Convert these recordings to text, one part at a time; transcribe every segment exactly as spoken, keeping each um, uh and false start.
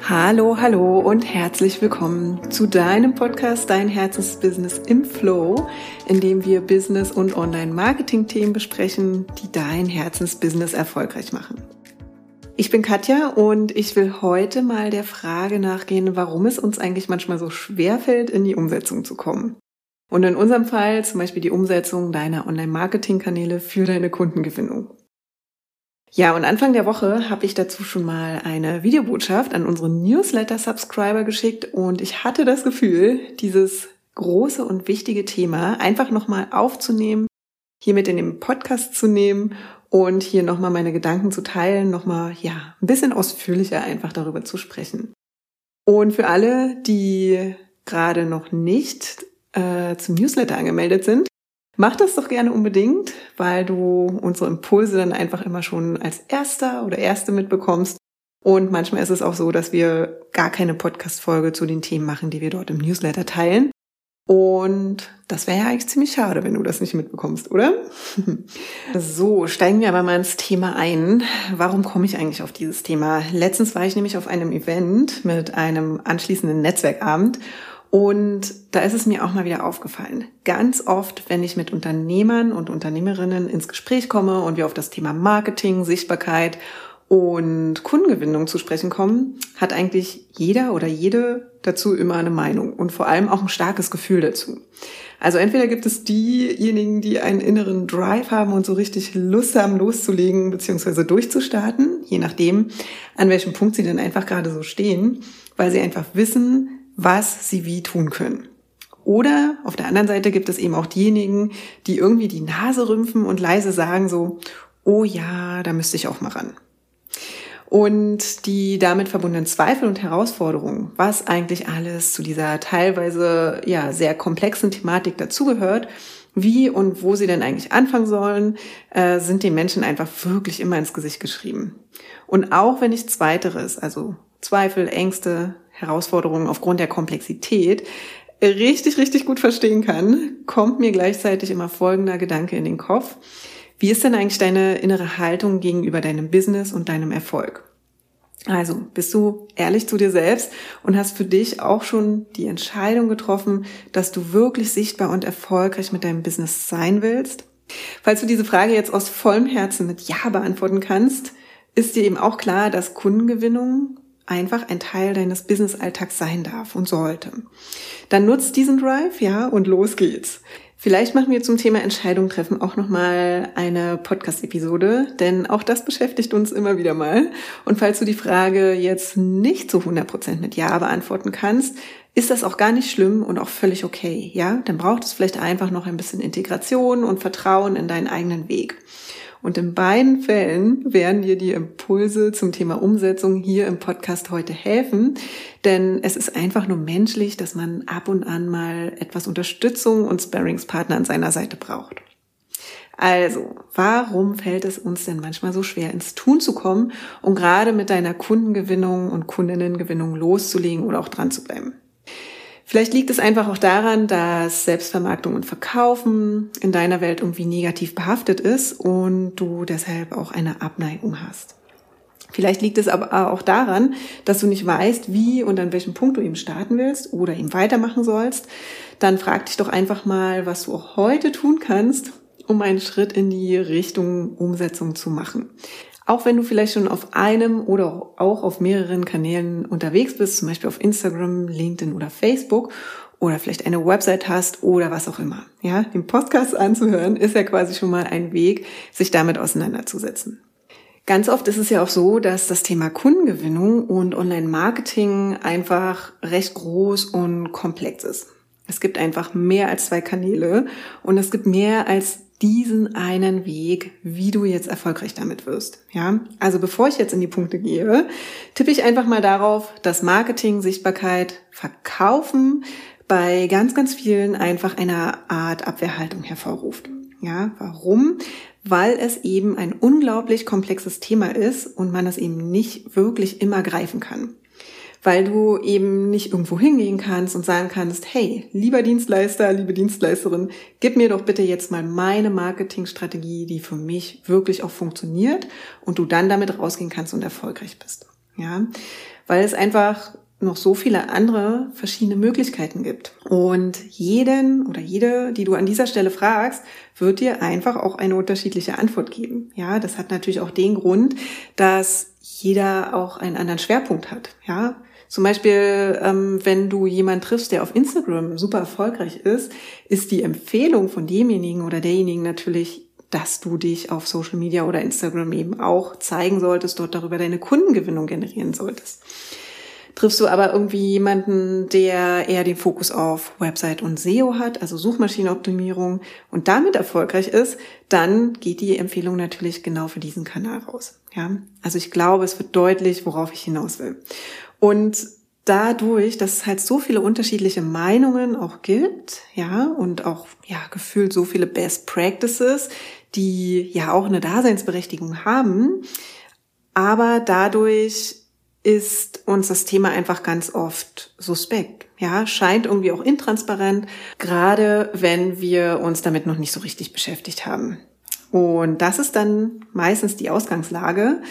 Hallo, hallo und herzlich willkommen zu deinem Podcast Dein Herzensbusiness im Flow, in dem wir Business- und Online-Marketing-Themen besprechen, die dein Herzensbusiness erfolgreich machen. Ich bin Katja und ich will heute mal der Frage nachgehen, warum es uns eigentlich manchmal so schwerfällt, in die Umsetzung zu kommen. Und in unserem Fall zum Beispiel die Umsetzung deiner Online-Marketing-Kanäle für deine Kundengewinnung. Ja, und Anfang der Woche habe ich dazu schon mal eine Videobotschaft an unsere Newsletter-Subscriber geschickt und ich hatte das Gefühl, dieses große und wichtige Thema einfach nochmal aufzunehmen, hier mit in den Podcast zu nehmen und hier nochmal meine Gedanken zu teilen, nochmal, ja, ein bisschen ausführlicher einfach darüber zu sprechen. Und für alle, die gerade noch nicht äh, zum Newsletter angemeldet sind, mach das doch gerne unbedingt, weil du unsere Impulse dann einfach immer schon als Erster oder Erste mitbekommst. Und manchmal ist es auch so, dass wir gar keine Podcast-Folge zu den Themen machen, die wir dort im Newsletter teilen. Und das wäre ja eigentlich ziemlich schade, wenn du das nicht mitbekommst, oder? So, steigen wir aber mal ins Thema ein. Warum komme ich eigentlich auf dieses Thema? Letztens war ich nämlich auf einem Event mit einem anschließenden Netzwerkabend. Und da ist es mir auch mal wieder aufgefallen. Ganz oft, wenn ich mit Unternehmern und Unternehmerinnen ins Gespräch komme und wir auf das Thema Marketing, Sichtbarkeit und Kundengewinnung zu sprechen kommen, hat eigentlich jeder oder jede dazu immer eine Meinung und vor allem auch ein starkes Gefühl dazu. Also entweder gibt es diejenigen, die einen inneren Drive haben und so richtig Lust haben, loszulegen bzw. durchzustarten, je nachdem, an welchem Punkt sie denn einfach gerade so stehen, weil sie einfach wissen, was sie wie tun können. Oder auf der anderen Seite gibt es eben auch diejenigen, die irgendwie die Nase rümpfen und leise sagen so, oh ja, da müsste ich auch mal ran. Und die damit verbundenen Zweifel und Herausforderungen, was eigentlich alles zu dieser teilweise ja sehr komplexen Thematik dazugehört, wie und wo sie denn eigentlich anfangen sollen, äh, sind den Menschen einfach wirklich immer ins Gesicht geschrieben. Und auch wenn ich Zweiteres, also Zweifel, Ängste, Herausforderungen aufgrund der Komplexität richtig, richtig gut verstehen kann, kommt mir gleichzeitig immer folgender Gedanke in den Kopf. Wie ist denn eigentlich deine innere Haltung gegenüber deinem Business und deinem Erfolg? Also, bist du ehrlich zu dir selbst und hast für dich auch schon die Entscheidung getroffen, dass du wirklich sichtbar und erfolgreich mit deinem Business sein willst? Falls du diese Frage jetzt aus vollem Herzen mit Ja beantworten kannst, ist dir eben auch klar, dass Kundengewinnung einfach ein Teil deines Business-Alltags sein darf und sollte. Dann nutzt diesen Drive, ja, und los geht's. Vielleicht machen wir zum Thema Entscheidung treffen auch nochmal eine Podcast-Episode, denn auch das beschäftigt uns immer wieder mal. Und falls du die Frage jetzt nicht zu hundert Prozent mit Ja beantworten kannst, ist das auch gar nicht schlimm und auch völlig okay, ja? Dann braucht es vielleicht einfach noch ein bisschen Integration und Vertrauen in deinen eigenen Weg. Und in beiden Fällen werden dir die Impulse zum Thema Umsetzung hier im Podcast heute helfen, denn es ist einfach nur menschlich, dass man ab und an mal etwas Unterstützung und Sparringspartner an seiner Seite braucht. Also, warum fällt es uns denn manchmal so schwer, ins Tun zu kommen, um gerade mit deiner Kundengewinnung und Kundinnengewinnung loszulegen oder auch dran zu bleiben? Vielleicht liegt es einfach auch daran, dass Selbstvermarktung und Verkaufen in deiner Welt irgendwie negativ behaftet ist und du deshalb auch eine Abneigung hast. Vielleicht liegt es aber auch daran, dass du nicht weißt, wie und an welchem Punkt du eben starten willst oder eben weitermachen sollst. Dann frag dich doch einfach mal, was du auch heute tun kannst, um einen Schritt in die Richtung Umsetzung zu machen. Auch wenn du vielleicht schon auf einem oder auch auf mehreren Kanälen unterwegs bist, zum Beispiel auf Instagram, LinkedIn oder Facebook oder vielleicht eine Website hast oder was auch immer. Ja, den Podcast anzuhören ist ja quasi schon mal ein Weg, sich damit auseinanderzusetzen. Ganz oft ist es ja auch so, dass das Thema Kundengewinnung und Online-Marketing einfach recht groß und komplex ist. Es gibt einfach mehr als zwei Kanäle und es gibt mehr als diesen einen Weg, wie du jetzt erfolgreich damit wirst. Ja, also bevor ich jetzt in die Punkte gehe, tippe ich einfach mal darauf, dass Marketing, Sichtbarkeit, Verkaufen bei ganz, ganz vielen einfach eine Art Abwehrhaltung hervorruft. Ja, warum? Weil es eben ein unglaublich komplexes Thema ist und man es eben nicht wirklich immer greifen kann. Weil du eben nicht irgendwo hingehen kannst und sagen kannst, hey, lieber Dienstleister, liebe Dienstleisterin, gib mir doch bitte jetzt mal meine Marketingstrategie, die für mich wirklich auch funktioniert und du dann damit rausgehen kannst und erfolgreich bist. ja, weil es einfach noch so viele andere verschiedene Möglichkeiten gibt. Und jeden oder jede, die du an dieser Stelle fragst, wird dir einfach auch eine unterschiedliche Antwort geben. Ja, das hat natürlich auch den Grund, dass jeder auch einen anderen Schwerpunkt hat. Ja, zum Beispiel, ähm, wenn du jemanden triffst, der auf Instagram super erfolgreich ist, ist die Empfehlung von demjenigen oder derjenigen natürlich, dass du dich auf Social Media oder Instagram eben auch zeigen solltest, dort darüber deine Kundengewinnung generieren solltest. Triffst du aber irgendwie jemanden, der eher den Fokus auf Website und S E O hat, also Suchmaschinenoptimierung, und damit erfolgreich ist, dann geht die Empfehlung natürlich genau für diesen Kanal raus. Ja, also ich glaube, es wird deutlich, worauf ich hinaus will. Und dadurch, dass es halt so viele unterschiedliche Meinungen auch gibt, ja, und auch ja gefühlt so viele Best Practices, die ja auch eine Daseinsberechtigung haben, aber dadurch ist uns das Thema einfach ganz oft suspekt. Ja, scheint irgendwie auch intransparent, gerade wenn wir uns damit noch nicht so richtig beschäftigt haben. Und das ist dann meistens die Ausgangslage.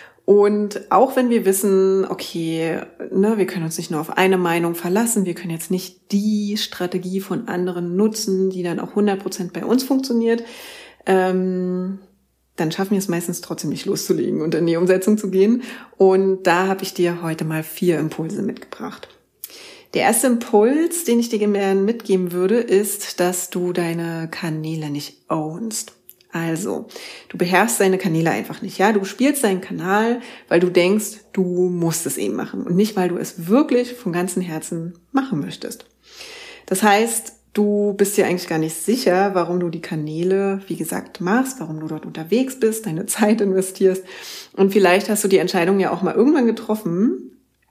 Und auch wenn wir wissen, okay, ne, wir können uns nicht nur auf eine Meinung verlassen, wir können jetzt nicht die Strategie von anderen nutzen, die dann auch hundert Prozent bei uns funktioniert, ähm, dann schaffen wir es meistens trotzdem nicht loszulegen und in die Umsetzung zu gehen. Und da habe ich dir heute mal vier Impulse mitgebracht. Der erste Impuls, den ich dir gerne mitgeben würde, ist, dass du deine Kanäle nicht ownst. Also, du beherrschst deine Kanäle einfach nicht. Ja, du spielst deinen Kanal, weil du denkst, du musst es eben machen und nicht, weil du es wirklich von ganzem Herzen machen möchtest. Das heißt, du bist dir eigentlich gar nicht sicher, warum du die Kanäle, wie gesagt, machst, warum du dort unterwegs bist, deine Zeit investierst. Und vielleicht hast du die Entscheidung ja auch mal irgendwann getroffen,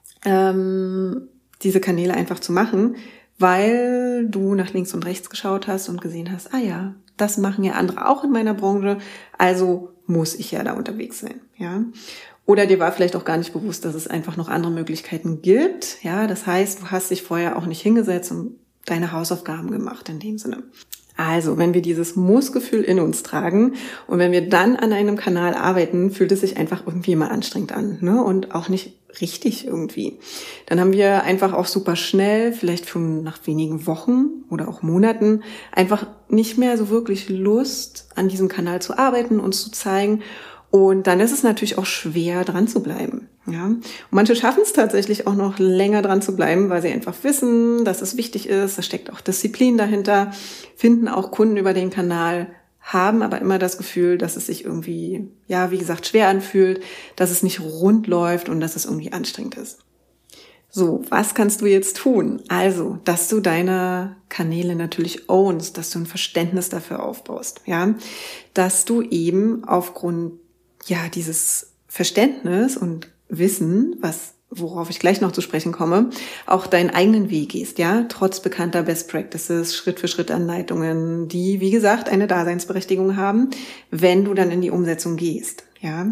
ähm, diese Kanäle einfach zu machen, weil du nach links und rechts geschaut hast und gesehen hast, ah ja, das machen ja andere auch in meiner Branche, also muss ich ja da unterwegs sein, ja. Oder dir war vielleicht auch gar nicht bewusst, dass es einfach noch andere Möglichkeiten gibt, ja. Das heißt, du hast dich vorher auch nicht hingesetzt und deine Hausaufgaben gemacht in dem Sinne. Also, wenn wir dieses Muss-Gefühl in uns tragen und wenn wir dann an einem Kanal arbeiten, fühlt es sich einfach irgendwie immer anstrengend an, ne? Und auch nicht richtig irgendwie. Dann haben wir einfach auch super schnell, vielleicht schon nach wenigen Wochen oder auch Monaten, einfach nicht mehr so wirklich Lust, an diesem Kanal zu arbeiten, uns zu zeigen. Und dann ist es natürlich auch schwer, dran zu bleiben. Ja, und manche schaffen es tatsächlich auch noch länger dran zu bleiben, weil sie einfach wissen, dass es wichtig ist. Da steckt auch Disziplin dahinter, finden auch Kunden über den Kanal, haben aber immer das Gefühl, dass es sich irgendwie, ja, wie gesagt, schwer anfühlt, dass es nicht rund läuft und dass es irgendwie anstrengend ist. So, was kannst du jetzt tun? Also, dass du deine Kanäle natürlich ownst, dass du ein Verständnis dafür aufbaust, ja, dass du eben aufgrund, ja, dieses Verständnis und Wissen, was, worauf ich gleich noch zu sprechen komme, auch deinen eigenen Weg gehst, ja, trotz bekannter Best Practices, Schritt-für-Schritt-Anleitungen, die, wie gesagt, eine Daseinsberechtigung haben, wenn du dann in die Umsetzung gehst, ja.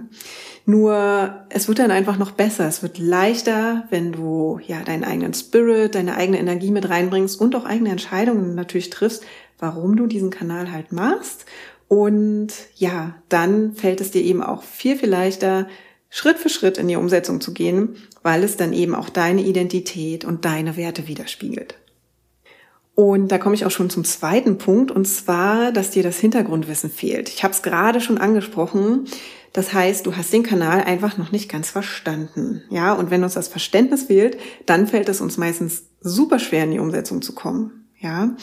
Nur, es wird dann einfach noch besser, es wird leichter, wenn du, ja, deinen eigenen Spirit, deine eigene Energie mit reinbringst und auch eigene Entscheidungen natürlich triffst, warum du diesen Kanal halt machst. Und ja, dann fällt es dir eben auch viel, viel leichter, Schritt für Schritt in die Umsetzung zu gehen, weil es dann eben auch deine Identität und deine Werte widerspiegelt. Und da komme ich auch schon zum zweiten Punkt, und zwar, dass dir das Hintergrundwissen fehlt. Ich habe es gerade schon angesprochen. Das heißt, du hast den Kanal einfach noch nicht ganz verstanden. Ja, und wenn uns das Verständnis fehlt, dann fällt es uns meistens super schwer, in die Umsetzung zu kommen. Ja,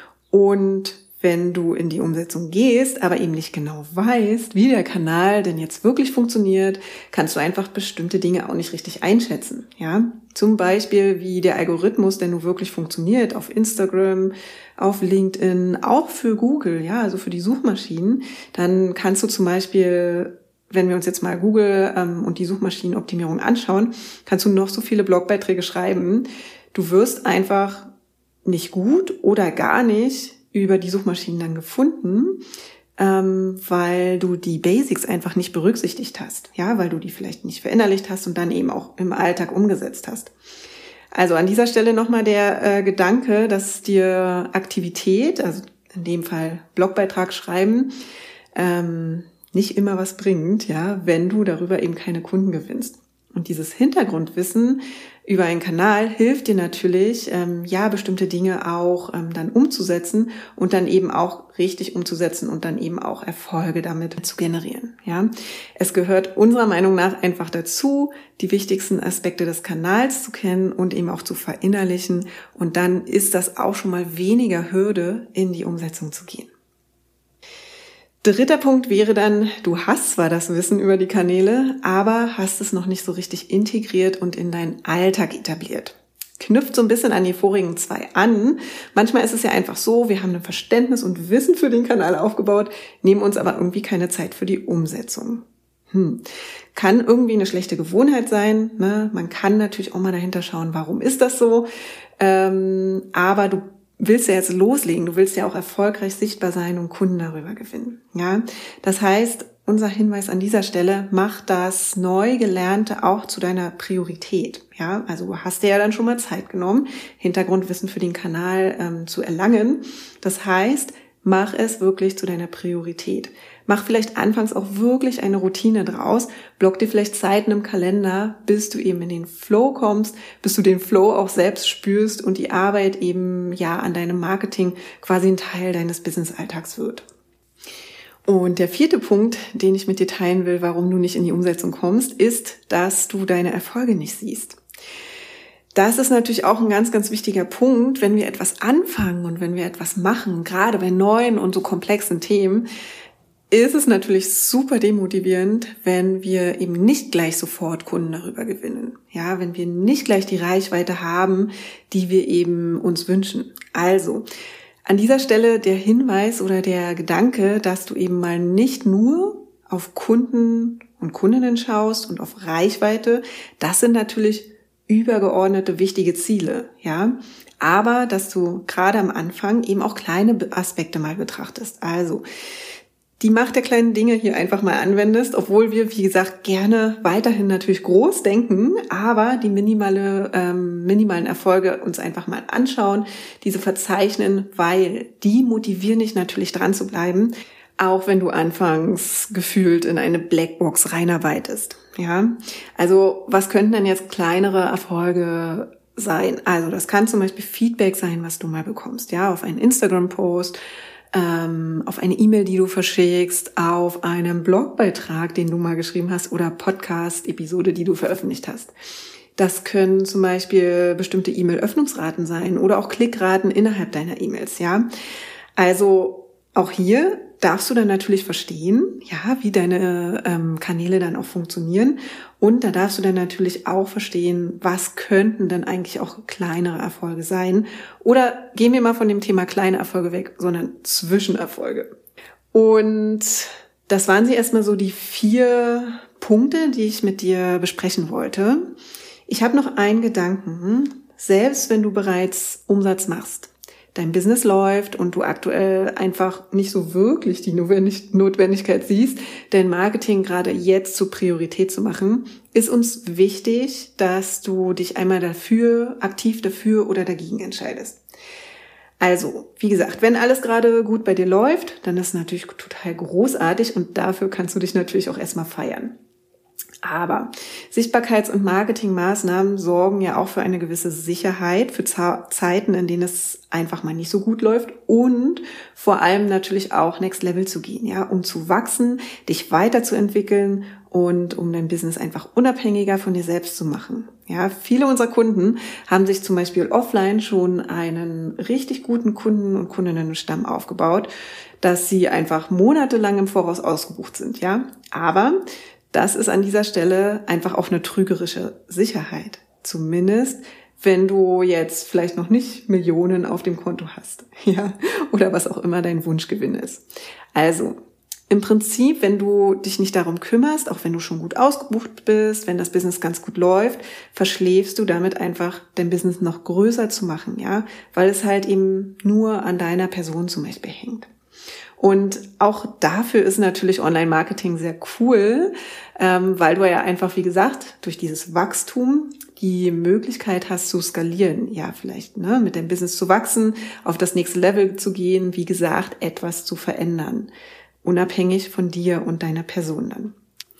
und wenn du in die Umsetzung gehst, aber eben nicht genau weißt, wie der Kanal denn jetzt wirklich funktioniert, kannst du einfach bestimmte Dinge auch nicht richtig einschätzen. Ja, zum Beispiel, wie der Algorithmus denn nun wirklich funktioniert auf Instagram, auf LinkedIn, auch für Google, ja, also für die Suchmaschinen. Dann kannst du zum Beispiel, wenn wir uns jetzt mal Google ähm, und die Suchmaschinenoptimierung anschauen, kannst du noch so viele Blogbeiträge schreiben. Du wirst einfach nicht gut oder gar nicht über die Suchmaschinen dann gefunden, ähm, weil du die Basics einfach nicht berücksichtigt hast, ja, weil du die vielleicht nicht verinnerlicht hast und dann eben auch im Alltag umgesetzt hast. Also an dieser Stelle nochmal der äh, Gedanke, dass dir Aktivität, also in dem Fall Blogbeitrag schreiben, ähm, nicht immer was bringt, ja, wenn du darüber eben keine Kunden gewinnst. Und dieses Hintergrundwissen über einen Kanal hilft dir natürlich, ähm, ja, bestimmte Dinge auch ähm, dann umzusetzen und dann eben auch richtig umzusetzen und dann eben auch Erfolge damit zu generieren. Ja, es gehört unserer Meinung nach einfach dazu, die wichtigsten Aspekte des Kanals zu kennen und eben auch zu verinnerlichen. Und dann ist das auch schon mal weniger Hürde, in die Umsetzung zu gehen. Dritter Punkt wäre dann, du hast zwar das Wissen über die Kanäle, aber hast es noch nicht so richtig integriert und in deinen Alltag etabliert. Knüpft so ein bisschen an die vorigen zwei an. Manchmal ist es ja einfach so, wir haben ein Verständnis und Wissen für den Kanal aufgebaut, nehmen uns aber irgendwie keine Zeit für die Umsetzung. Hm. Kann irgendwie eine schlechte Gewohnheit sein, ne? Man kann natürlich auch mal dahinter schauen, warum ist das so? Ähm, aber du willst ja jetzt loslegen, du willst ja auch erfolgreich sichtbar sein und Kunden darüber gewinnen. Ja, das heißt, unser Hinweis an dieser Stelle, mach das Neugelernte auch zu deiner Priorität. Ja, also du hast dir ja dann schon mal Zeit genommen, Hintergrundwissen für den Kanal ähm, zu erlangen. Das heißt, mach es wirklich zu deiner Priorität. Mach vielleicht anfangs auch wirklich eine Routine draus. Block dir vielleicht Zeiten im Kalender, bis du eben in den Flow kommst, bis du den Flow auch selbst spürst und die Arbeit eben ja an deinem Marketing quasi ein Teil deines Business-Alltags wird. Und der vierte Punkt, den ich mit dir teilen will, warum du nicht in die Umsetzung kommst, ist, dass du deine Erfolge nicht siehst. Das ist natürlich auch ein ganz, ganz wichtiger Punkt, wenn wir etwas anfangen und wenn wir etwas machen, gerade bei neuen und so komplexen Themen, ist es natürlich super demotivierend, wenn wir eben nicht gleich sofort Kunden darüber gewinnen. Ja, wenn wir nicht gleich die Reichweite haben, die wir eben uns wünschen. Also, an dieser Stelle der Hinweis oder der Gedanke, dass du eben mal nicht nur auf Kunden und Kundinnen schaust und auf Reichweite. Das sind natürlich übergeordnete, wichtige Ziele, ja. Aber, dass du gerade am Anfang eben auch kleine Aspekte mal betrachtest. Also, die Macht der kleinen Dinge hier einfach mal anwendest, obwohl wir, wie gesagt, gerne weiterhin natürlich groß denken, aber die minimale, ähm, minimalen Erfolge uns einfach mal anschauen, diese verzeichnen, weil die motivieren dich natürlich dran zu bleiben, auch wenn du anfangs gefühlt in eine Blackbox reinarbeitest. Ja, also was könnten denn jetzt kleinere Erfolge sein? Also das kann zum Beispiel Feedback sein, was du mal bekommst, ja, auf einen Instagram-Post, auf eine E-Mail, die du verschickst, auf einem Blogbeitrag, den du mal geschrieben hast oder Podcast-Episode, die du veröffentlicht hast. Das können zum Beispiel bestimmte E-Mail-Öffnungsraten sein oder auch Klickraten innerhalb deiner E-Mails, ja. Also auch hier darfst du dann natürlich verstehen, ja, wie deine ähm, Kanäle dann auch funktionieren. Und da darfst du dann natürlich auch verstehen, was könnten denn eigentlich auch kleinere Erfolge sein. Oder gehen wir mal von dem Thema kleine Erfolge weg, sondern Zwischenerfolge. Und das waren sie erstmal so die vier Punkte, die ich mit dir besprechen wollte. Ich habe noch einen Gedanken. Selbst wenn du bereits Umsatz machst, dein Business läuft und du aktuell einfach nicht so wirklich die Notwendigkeit siehst, dein Marketing gerade jetzt zur Priorität zu machen, ist uns wichtig, dass du dich einmal dafür, aktiv dafür oder dagegen entscheidest. Also, wie gesagt, wenn alles gerade gut bei dir läuft, dann ist es natürlich total großartig und dafür kannst du dich natürlich auch erstmal feiern. Aber Sichtbarkeits- und Marketingmaßnahmen sorgen ja auch für eine gewisse Sicherheit für Zeiten, in denen es einfach mal nicht so gut läuft und vor allem natürlich auch Next Level zu gehen, ja, um zu wachsen, dich weiterzuentwickeln und um dein Business einfach unabhängiger von dir selbst zu machen. Ja, viele unserer Kunden haben sich zum Beispiel offline schon einen richtig guten Kunden- und Kundinnenstamm aufgebaut, dass sie einfach monatelang im Voraus ausgebucht sind, ja, aber das ist an dieser Stelle einfach auch eine trügerische Sicherheit. Zumindest, wenn du jetzt vielleicht noch nicht Millionen auf dem Konto hast, ja, oder was auch immer dein Wunschgewinn ist. Also, im Prinzip, wenn du dich nicht darum kümmerst, auch wenn du schon gut ausgebucht bist, wenn das Business ganz gut läuft, verschläfst du damit einfach, dein Business noch größer zu machen, ja, weil es halt eben nur an deiner Person zum Beispiel hängt. Und auch dafür ist natürlich Online-Marketing sehr cool, ähm, weil du ja einfach, wie gesagt, durch dieses Wachstum die Möglichkeit hast zu skalieren. Ja, vielleicht ne, mit deinem Business zu wachsen, auf das nächste Level zu gehen, wie gesagt, etwas zu verändern, unabhängig von dir und deiner Person dann.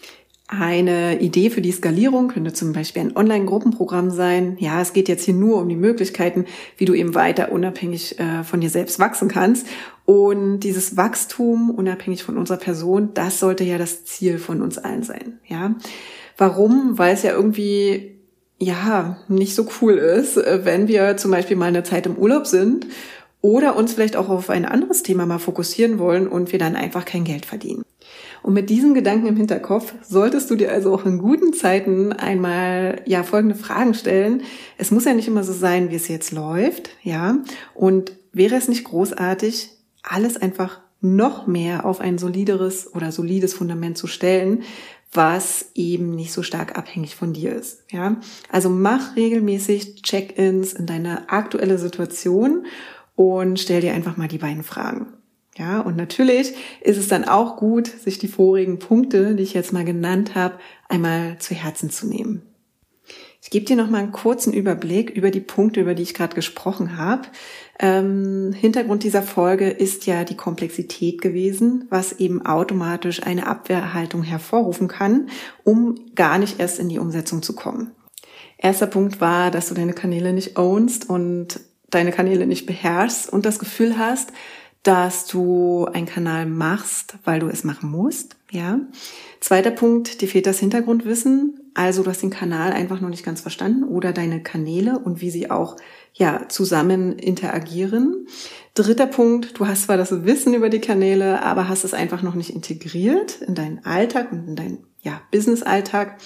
Eine Idee für die Skalierung könnte zum Beispiel ein Online-Gruppenprogramm sein. Ja, es geht jetzt hier nur um die Möglichkeiten, wie du eben weiter unabhängig äh, von dir selbst wachsen kannst. Und dieses Wachstum, unabhängig von unserer Person, das sollte ja das Ziel von uns allen sein. Ja, warum? Weil es ja irgendwie, ja, nicht so cool ist, wenn wir zum Beispiel mal eine Zeit im Urlaub sind oder uns vielleicht auch auf ein anderes Thema mal fokussieren wollen und wir dann einfach kein Geld verdienen. Und mit diesem Gedanken im Hinterkopf solltest du dir also auch in guten Zeiten einmal ja folgende Fragen stellen. Es muss ja nicht immer so sein, wie es jetzt läuft, ja. Und wäre es nicht großartig, alles einfach noch mehr auf ein solideres oder solides Fundament zu stellen, was eben nicht so stark abhängig von dir ist, ja. Also mach regelmäßig Check-ins in deine aktuelle Situation und stell dir einfach mal die beiden Fragen. Ja, und natürlich ist es dann auch gut, sich die vorigen Punkte, die ich jetzt mal genannt habe, einmal zu Herzen zu nehmen. Ich gebe dir noch mal einen kurzen Überblick über die Punkte, über die ich gerade gesprochen habe. Ähm, Hintergrund dieser Folge ist ja die Komplexität gewesen, was eben automatisch eine Abwehrhaltung hervorrufen kann, um gar nicht erst in die Umsetzung zu kommen. Erster Punkt war, dass du deine Kanäle nicht ownst und deine Kanäle nicht beherrschst und das Gefühl hast, dass du einen Kanal machst, weil du es machen musst, ja. Zweiter Punkt, dir fehlt das Hintergrundwissen, also du hast den Kanal einfach noch nicht ganz verstanden oder deine Kanäle und wie sie auch, ja, zusammen interagieren. Dritter Punkt, du hast zwar das Wissen über die Kanäle, aber hast es einfach noch nicht integriert in deinen Alltag und in deinen, ja, Business-Alltag.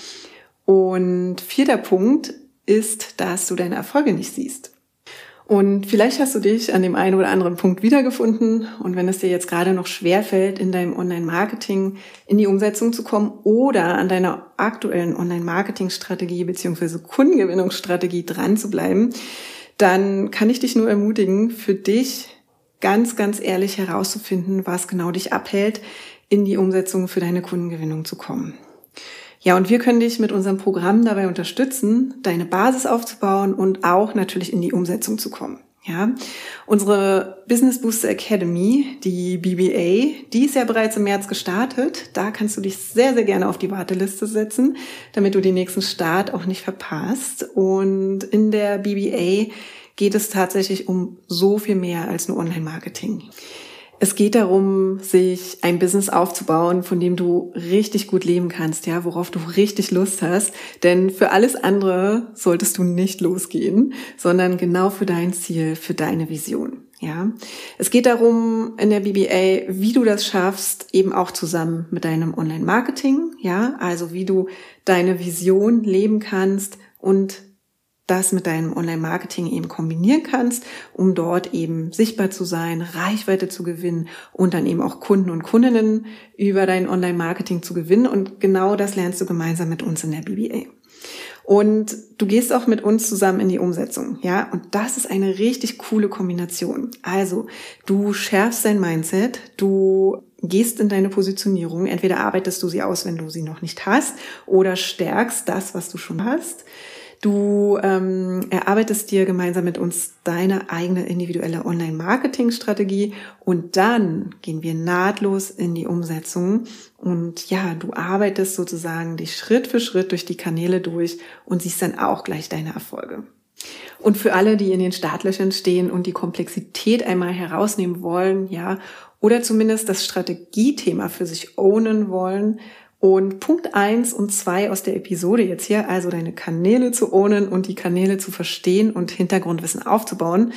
Und vierter Punkt ist, dass du deine Erfolge nicht siehst. Und vielleicht hast du dich an dem einen oder anderen Punkt wiedergefunden. Und wenn es dir jetzt gerade noch schwerfällt, in deinem Online-Marketing in die Umsetzung zu kommen oder an deiner aktuellen Online-Marketing-Strategie bzw. Kundengewinnungsstrategie dran zu bleiben, dann kann ich dich nur ermutigen, für dich ganz, ganz ehrlich herauszufinden, was genau dich abhält, in die Umsetzung für deine Kundengewinnung zu kommen. Ja, und wir können dich mit unserem Programm dabei unterstützen, deine Basis aufzubauen und auch natürlich in die Umsetzung zu kommen. Ja, unsere Business Booster Academy, die B B A, die ist ja bereits im März gestartet. Da kannst du dich sehr, sehr gerne auf die Warteliste setzen, damit du den nächsten Start auch nicht verpasst. Und in der B B A geht es tatsächlich um so viel mehr als nur Online-Marketing. Es geht darum, sich ein Business aufzubauen, von dem du richtig gut leben kannst, ja, worauf du richtig Lust hast. Denn für alles andere solltest du nicht losgehen, sondern genau für dein Ziel, für deine Vision, ja. Es geht darum in der B B A, wie du das schaffst, eben auch zusammen mit deinem Online-Marketing, ja, also wie du deine Vision leben kannst und das mit deinem Online-Marketing eben kombinieren kannst, um dort eben sichtbar zu sein, Reichweite zu gewinnen und dann eben auch Kunden und Kundinnen über dein Online-Marketing zu gewinnen. Und genau das lernst du gemeinsam mit uns in der B B A. Und du gehst auch mit uns zusammen in die Umsetzung, ja. Und das ist eine richtig coole Kombination. Also, du schärfst dein Mindset, du gehst in deine Positionierung. Entweder arbeitest du sie aus, wenn du sie noch nicht hast, oder stärkst das, was du schon hast. Du ähm, erarbeitest dir gemeinsam mit uns deine eigene individuelle Online-Marketing-Strategie und dann gehen wir nahtlos in die Umsetzung und ja, du arbeitest sozusagen dich Schritt für Schritt durch die Kanäle durch und siehst dann auch gleich deine Erfolge. Und für alle, die in den Startlöchern stehen und die Komplexität einmal herausnehmen wollen, ja, oder zumindest das Strategiethema für sich ownen wollen, und Punkt eins und zwei aus der Episode jetzt hier, also deine Kanäle zu ownen und die Kanäle zu verstehen und Hintergrundwissen aufzubauen.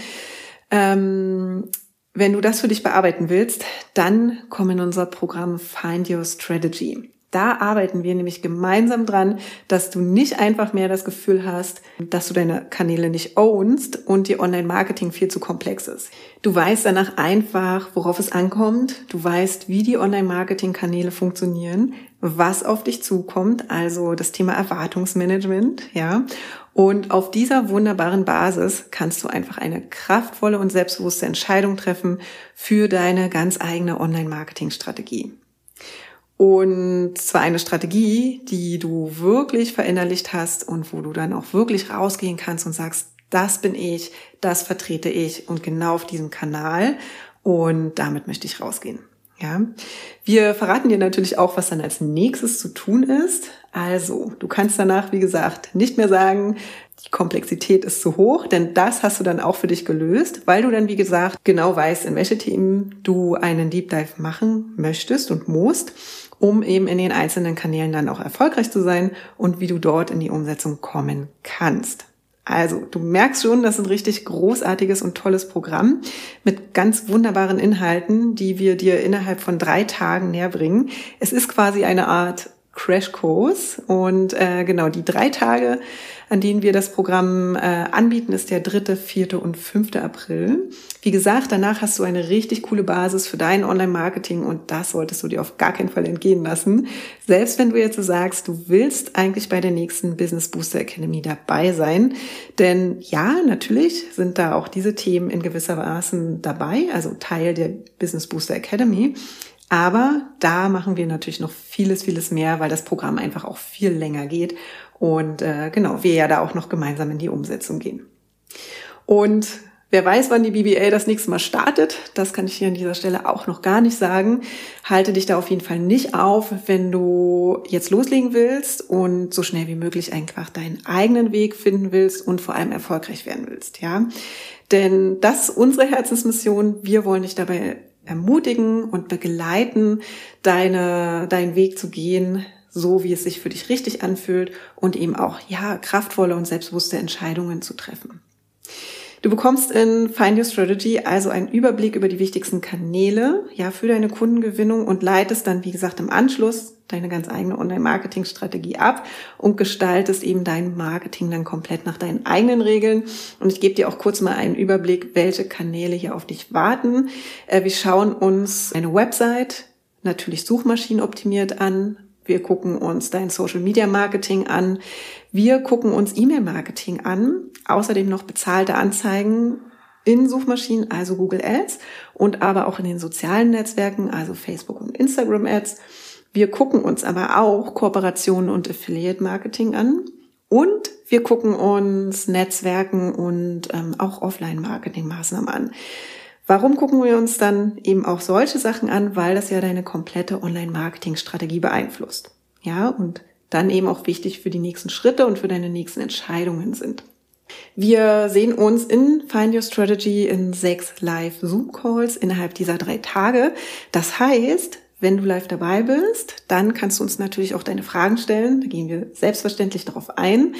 Ähm, wenn du das für dich bearbeiten willst, dann komm in unser Programm Find Your Strategy. Da arbeiten wir nämlich gemeinsam dran, dass du nicht einfach mehr das Gefühl hast, dass du deine Kanäle nicht ownst und dir Online-Marketing viel zu komplex ist. Du weißt danach einfach, worauf es ankommt. Du weißt, wie die Online-Marketing-Kanäle funktionieren, was auf dich zukommt, also das Thema Erwartungsmanagement, ja. Und auf dieser wunderbaren Basis kannst du einfach eine kraftvolle und selbstbewusste Entscheidung treffen für deine ganz eigene Online-Marketing-Strategie. Und zwar eine Strategie, die du wirklich verinnerlicht hast und wo du dann auch wirklich rausgehen kannst und sagst, das bin ich, das vertrete ich und genau auf diesem Kanal und damit möchte ich rausgehen. Ja, wir verraten dir natürlich auch, was dann als nächstes zu tun ist. Also, du kannst danach, wie gesagt, nicht mehr sagen, die Komplexität ist zu hoch, denn das hast du dann auch für dich gelöst, weil du dann, wie gesagt, genau weißt, in welche Themen du einen Deep Dive machen möchtest und musst, um eben in den einzelnen Kanälen dann auch erfolgreich zu sein und wie du dort in die Umsetzung kommen kannst. Also, du merkst schon, das ist ein richtig großartiges und tolles Programm mit ganz wunderbaren Inhalten, die wir dir innerhalb von drei Tagen näher bringen. Es ist quasi eine Art Crashkurs und äh, genau die drei Tage, an denen wir das Programm äh, anbieten, ist der dritte, vierte und fünfte April. Wie gesagt, danach hast du eine richtig coole Basis für dein Online-Marketing und das solltest du dir auf gar keinen Fall entgehen lassen. Selbst wenn du jetzt so sagst, du willst eigentlich bei der nächsten Business Booster Academy dabei sein, denn ja, natürlich sind da auch diese Themen in gewisser Weise dabei, also Teil der Business Booster Academy. Aber da machen wir natürlich noch vieles, vieles mehr, weil das Programm einfach auch viel länger geht und äh, genau, wir ja da auch noch gemeinsam in die Umsetzung gehen. Und wer weiß, wann die B B A das nächste Mal startet, das kann ich hier an dieser Stelle auch noch gar nicht sagen. Halte dich da auf jeden Fall nicht auf, wenn du jetzt loslegen willst und so schnell wie möglich einfach deinen eigenen Weg finden willst und vor allem erfolgreich werden willst, ja. Denn das ist unsere Herzensmission. Wir wollen dich dabei ermutigen und begleiten, deine, deinen Weg zu gehen, so wie es sich für dich richtig anfühlt und eben auch, ja, kraftvolle und selbstbewusste Entscheidungen zu treffen. Du bekommst in Find Your Strategy also einen Überblick über die wichtigsten Kanäle, ja, für deine Kundengewinnung und leitest dann, wie gesagt, im Anschluss deine ganz eigene Online-Marketing-Strategie ab und gestaltest eben dein Marketing dann komplett nach deinen eigenen Regeln. Und ich gebe dir auch kurz mal einen Überblick, welche Kanäle hier auf dich warten. Wir schauen uns eine Website, natürlich suchmaschinenoptimiert an. Wir gucken uns dein Social-Media-Marketing an. Wir gucken uns E-Mail-Marketing an. Außerdem noch bezahlte Anzeigen in Suchmaschinen, also Google Ads und aber auch in den sozialen Netzwerken, also Facebook und Instagram Ads. Wir gucken uns aber auch Kooperationen und Affiliate-Marketing an und wir gucken uns Netzwerken und ähm, auch Offline-Marketing-Maßnahmen an. Warum gucken wir uns dann eben auch solche Sachen an? Weil das ja deine komplette Online-Marketing-Strategie beeinflusst. Ja, und dann eben auch wichtig für die nächsten Schritte und für deine nächsten Entscheidungen sind. Wir sehen uns in Find Your Strategy in sechs Live-Zoom-Calls innerhalb dieser drei Tage. Das heißt, wenn du live dabei bist, dann kannst du uns natürlich auch deine Fragen stellen. Da gehen wir selbstverständlich darauf ein.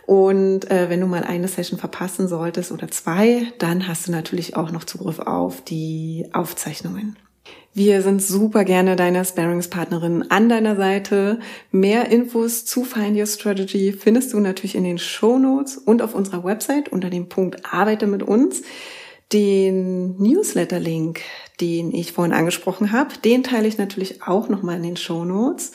Und äh, wenn du mal eine Session verpassen solltest oder zwei, dann hast du natürlich auch noch Zugriff auf die Aufzeichnungen. Wir sind super gerne deine Sparringspartnerin an deiner Seite. Mehr Infos zu Find Your Strategy findest du natürlich in den Shownotes und auf unserer Website unter dem Punkt Arbeite mit uns. Den Newsletter-Link, den ich vorhin angesprochen habe, den teile ich natürlich auch nochmal in den Shownotes.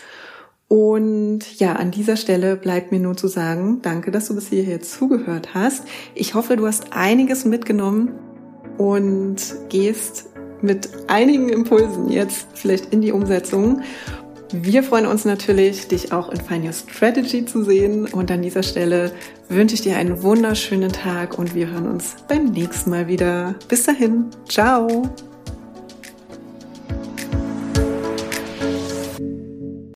Und ja, an dieser Stelle bleibt mir nur zu sagen, danke, dass du bis hierher zugehört hast. Ich hoffe, du hast einiges mitgenommen und gehst mit einigen Impulsen jetzt vielleicht in die Umsetzung. Wir freuen uns natürlich, dich auch in Find Your Strategy zu sehen. Und an dieser Stelle wünsche ich dir einen wunderschönen Tag und wir hören uns beim nächsten Mal wieder. Bis dahin, ciao!